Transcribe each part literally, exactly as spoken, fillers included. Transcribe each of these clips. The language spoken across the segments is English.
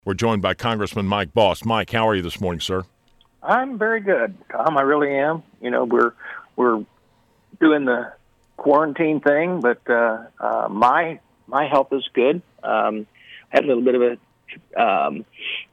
We're joined by Congressman Mike Bost. Mike, how are you this morning, sir? I'm very good, Tom. I really am. You know, we're we're doing the quarantine thing, but uh, uh, my my health is good. Um, I had a little bit of a um,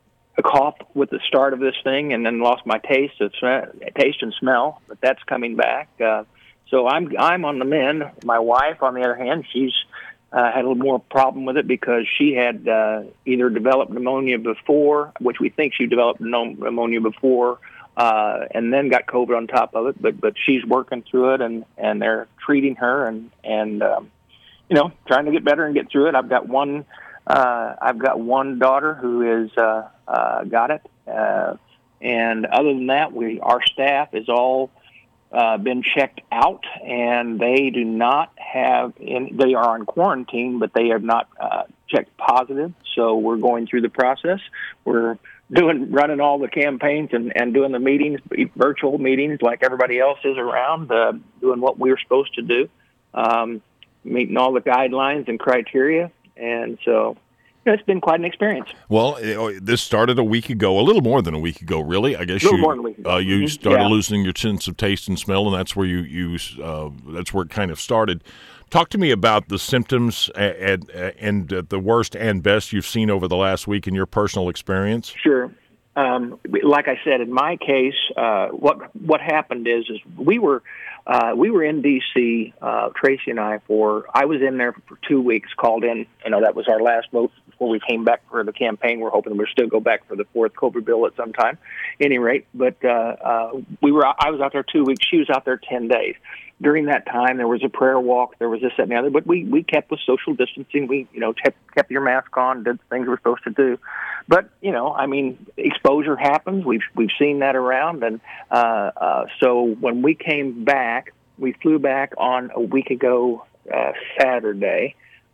a cough with the start of this thing, and then lost my taste of taste and smell. But that's coming back. Uh, so I'm I'm on the mend. My wife, on the other hand, she's Uh, had a little more problem with it because she had uh, either developed pneumonia before, which we think she developed pneumonia before, uh, and then got COVID on top of it. But but she's working through it, and, and they're treating her, and and um, you know, trying to get better and get through it. I've got one uh, I've got one daughter who is uh, uh, got it, uh, and other than that, we our staff is all Uh, been checked out, and they do not have any, they are on quarantine, but they have not uh, checked positive. So we're going through the process. We're doing, running all the campaigns and, and doing the meetings, virtual meetings like everybody else is around, uh, doing what we're supposed to do, um, meeting all the guidelines and criteria. And so it's been quite an experiance. Well, this started a week ago, a little more than a week ago, really. I guess a little you more than a week ago. Uh, you Mm-hmm. started yeah. losing your sense of taste and smell, and that's where you you uh, that's where it kind of started. Talk to me about the symptoms and, and the worst and best you've seen over the last week in your personal experience. Sure. Um, like I said, in my case, uh, what what happened is is we were uh, we were in D C, uh, Tracy and I, for I was in there for two weeks. Called in, you know, that was our last vote before we came back for the campaign. We're hoping we'll still go back for the fourth COVID bill at some time, any rate. But uh, uh, we were I was out there two weeks. She was out there ten days. During that time, there was a prayer walk. There was this, that, and the other. But we, we kept with social distancing. We, you know, kept, kept your mask on, did the things we're supposed to do. But, you know, I mean, exposure happens. We've we've seen that around. And uh, uh, so when we came back, we flew back on a week ago uh, Saturday.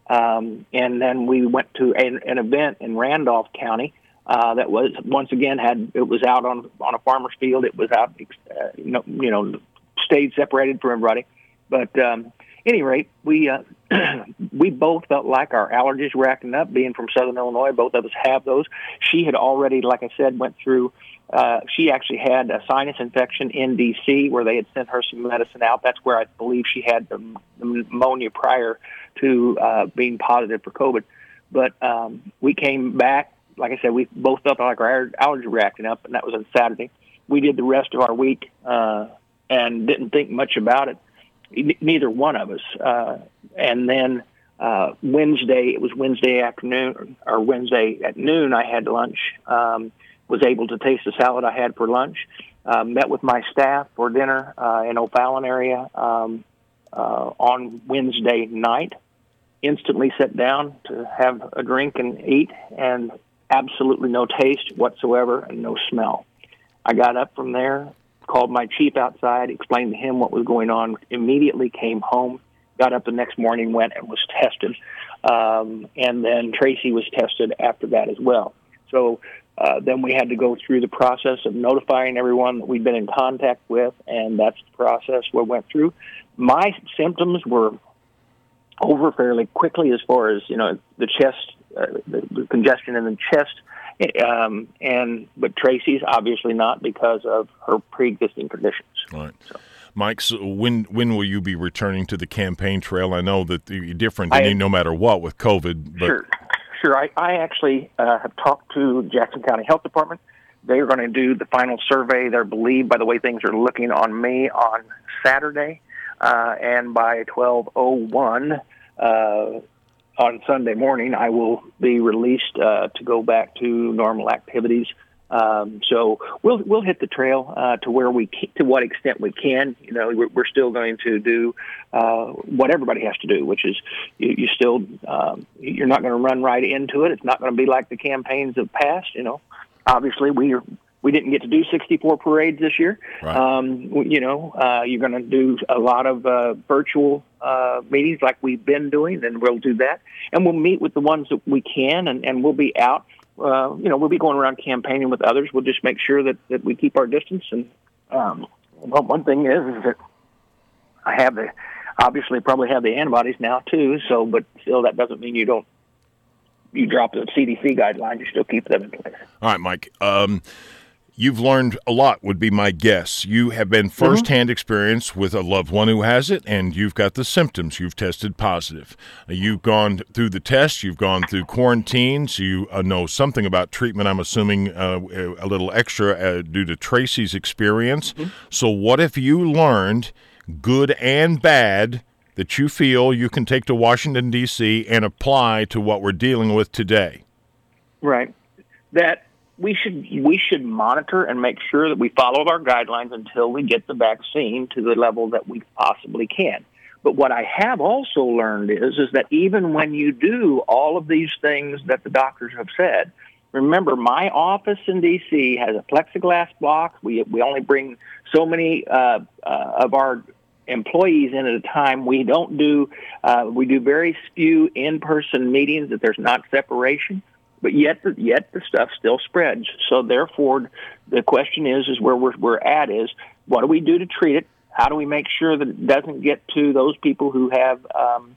Um, and then we went to an, an event in Randolph County uh, that was, once again, had it was out on on a farmer's field. It was out, uh, you know, you know, stayed separated from everybody. But um, any rate, we uh, we both felt like our allergies were acting up. Being from Southern Illinois, both of us have those. She had already, like I said, went through, uh, she actually had a sinus infection in D C where they had sent her some medicine out. That's where I believe she had the, the pneumonia prior to uh, being positive for COVID. But um, we came back, like I said, we both felt like our allergies were acting up, and that was on Saturday. We did the rest of our week uh, and didn't think much about it, neither one of us. Uh, and then uh, Wednesday, it was Wednesday afternoon, or Wednesday at noon, I had lunch, um, was able to taste the salad I had for lunch, uh, met with my staff for dinner uh, in O'Fallon area um, uh, on Wednesday night, instantly sat down to have a drink and eat, and absolutely no taste whatsoever and no smell. I got up from there, called my chief outside, explained to him what was going on, immediately came home, got up the next morning, went and was tested. Um, and then Tracy was tested after that as well. So uh, then we had to go through the process of notifying everyone that we'd been in contact with, and that's the process we went through. My symptoms were over fairly quickly as far as, you know, the chest, uh, the, the congestion in the chest, Um, and but Tracy's obviously not because of her pre-existing conditions. All right. So. Mike, so when when will you be returning to the campaign trail? I know that you're different I, no matter what with COVID. But. Sure, sure. I, I actually uh, have talked to Jackson County Health Department. They're going to do the final survey. They're believed, by the way things are looking, on me on Saturday, uh, and by twelve oh one uh on Sunday morning, I will be released uh, to go back to normal activities. Um, so we'll we'll hit the trail uh, to where we can, to what extent we can. You know, we're, we're still going to do uh, what everybody has to do, which is you, you still um, you're not going to run right into it. It's not going to be like the campaigns of past. You know, obviously we are. We didn't get to do sixty-four parades this year. Right. Um, you know, uh, you're going to do a lot of uh, virtual uh, meetings like we've been doing, and we'll do that. And we'll meet with the ones that we can, and, and we'll be out. Uh, you know, we'll be going around campaigning with others. We'll just make sure that, that we keep our distance. And um, well, one thing is, is that I have the, obviously probably have the antibodies now too, so, but still that doesn't mean you don't you drop the C D C guidelines, you still keep them in place. All right, Mike. Um, You've learned a lot, would be my guess. You have been firsthand mm-hmm. experience with a loved one who has it, and you've got the symptoms. You've tested positive. You've gone through the tests. You've gone through quarantines. You uh, know something about treatment, I'm assuming uh, a little extra uh, due to Tracy's experience. Mm-hmm. So what if you learned, good and bad, that you feel you can take to Washington, D C and apply to what we're dealing with today? Right. That we should we should monitor and make sure that we follow our guidelines until we get the vaccine to the level that we possibly can. But what I have also learned is is that even when you do all of these things that the doctors have said, remember, my office in D C has a plexiglass block. We we only bring so many uh, uh, of our employees in at a time. We don't do uh, we do very few in-person meetings that there's not separation. But yet, yet the stuff still spreads. So therefore, the question is, is where we're, we're at is, what do we do to treat it? How do we make sure that it doesn't get to those people who have um,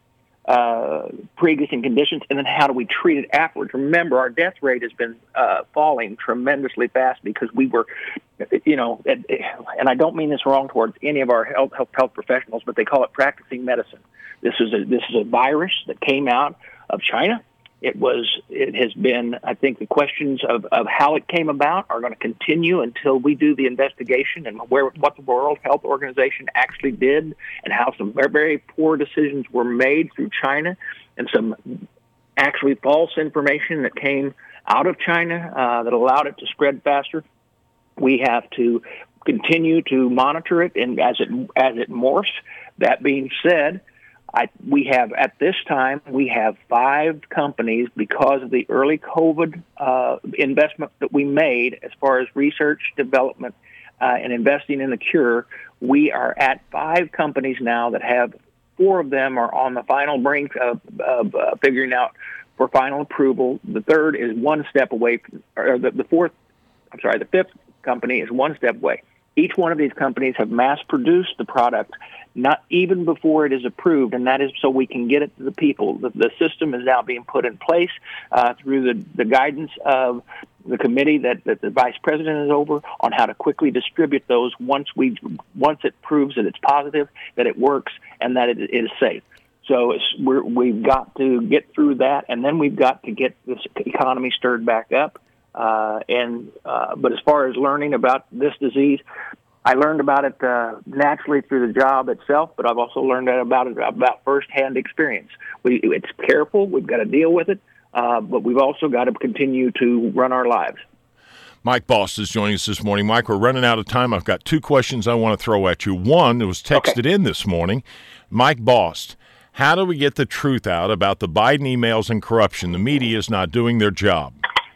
uh, pre-existing conditions? And then how do we treat it afterwards? Remember, our death rate has been uh, falling tremendously fast because we were, you know, and I don't mean this wrong towards any of our health, health, health professionals, but they call it practicing medicine. This is a, this is a virus that came out of China. It was. It has been. I think the questions of, of how it came about are going to continue until we do the investigation and where what the World Health Organization actually did and how some very, very poor decisions were made through China and some actually false information that came out of China uh, that allowed it to spread faster. We have to continue to monitor it, and as it as it morphs. That being said, I, we have, at this time, we have five companies, because of the early COVID uh, investment that we made as far as research, development, uh, and investing in the cure. We are at five companies now that have, four of them are on the final brink of, of uh, figuring out for final approval. The third is one step away, from, or the, the fourth, I'm sorry, the fifth company is one step away. Each one of these companies have mass-produced the product, not even before it is approved, and that is so we can get it to the people. The, the system is now being put in place uh, through the, the guidance of the committee that, that the vice president is over on how to quickly distribute those once we once it proves that it's positive, that it works, and that it, it is safe. So it's, we're, we've got to get through that, and then we've got to get this economy stirred back up. Uh, and uh, but as far as learning about this disease, I learned about it uh, naturally through the job itself, but I've also learned about it about firsthand experience. We, it's careful. We've got to deal with it, uh, but we've also got to continue to run our lives. Mike Bost is joining us this morning. Mike, we're running out of time. I've got two questions I want to throw at you. One that was texted okay. in this morning. Mike Bost, how do we get the truth out about the Biden emails and corruption? The media is not doing their job.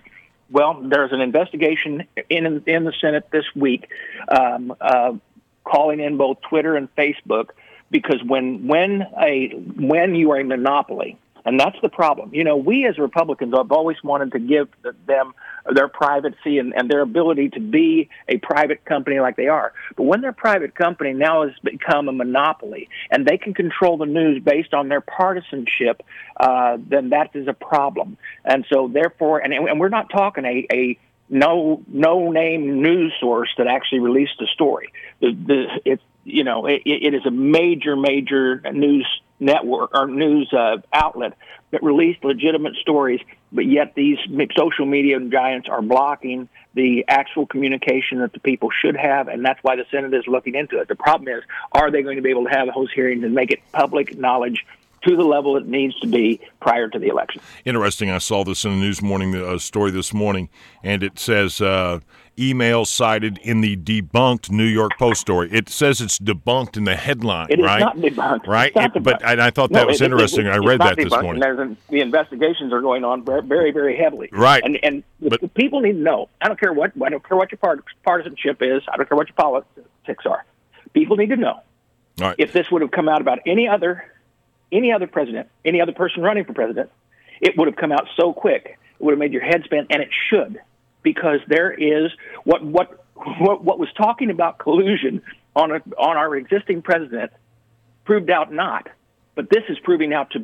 Well, there's an investigation in in the Senate this week, um, uh, calling in both Twitter and Facebook, because when when a when you are a monopoly, and that's the problem. You know, we as Republicans have always wanted to give them their privacy and, and their ability to be a private company like they are. But when their private company now has become a monopoly and they can control the news based on their partisanship, uh, then that is a problem. And so therefore, and, and we're not talking a, a no no name news source that actually released the story. The, the, it's you know it, it is a major major news network or news uh, outlet that released legitimate stories, but yet these social media giants are blocking the actual communication that the people should have, and that's why the Senate is looking into it. The problem is, are they going to be able to have those hearings and make it public knowledge to the level it needs to be prior to the election? Interesting. I saw this in a News Morning uh, story this morning, and it says uh, email cited in the debunked New York Post story. It says it's debunked in the headline, it right? It is not debunked. Right? Not it, debunked. But and I thought that no, was it, interesting. It, it, I read that debunked, this morning. And there's, the investigations are going on very, very heavily. Right. And and but, the people need to know. I don't care what I don't care what your part, partisanship is. I don't care what your politics are. People need to know. All right. If this would have come out about any other any other president, any other person running for president, it would have come out so quick. It would have made your head spin, and it should, because there is what what what, what was talking about collusion on a, on our existing president proved out not, but this is proving out to be.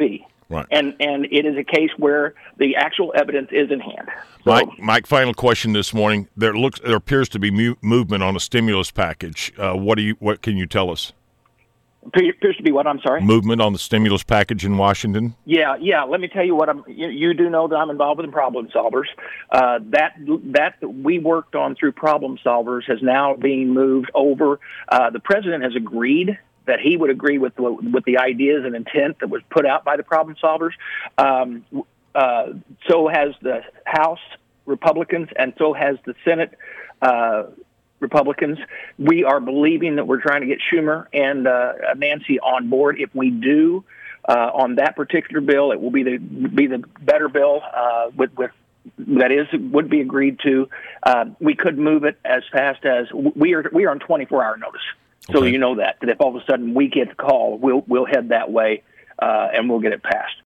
Right. And and it is a case where the actual evidence is in hand. So, Mike, Mike, final question this morning. There looks there appears to be mu- movement on a stimulus package. Uh, what do you what can you tell us? appears to be what? I'm sorry. Movement on the stimulus package in Washington. Yeah, yeah. Let me tell you what I'm. You, you do know that I'm involved with Problem Solvers. Uh, that that we worked on through Problem Solvers has now been moved over. Uh, the president has agreed that he would agree with the, with the ideas and intent that was put out by the Problem Solvers. Um, uh, so has the House Republicans, and so has the Senate uh, Republicans. We are believing that we're trying to get Schumer and uh, Nancy on board. If we do uh, on that particular bill, it will be the be the better bill uh, with with. That is would be agreed to. Uh, we could move it as fast as we are. We are on twenty-four hour notice. So Okay. you know that, that if all of a sudden we get the call, we'll we'll head that way, uh, and we'll get it passed.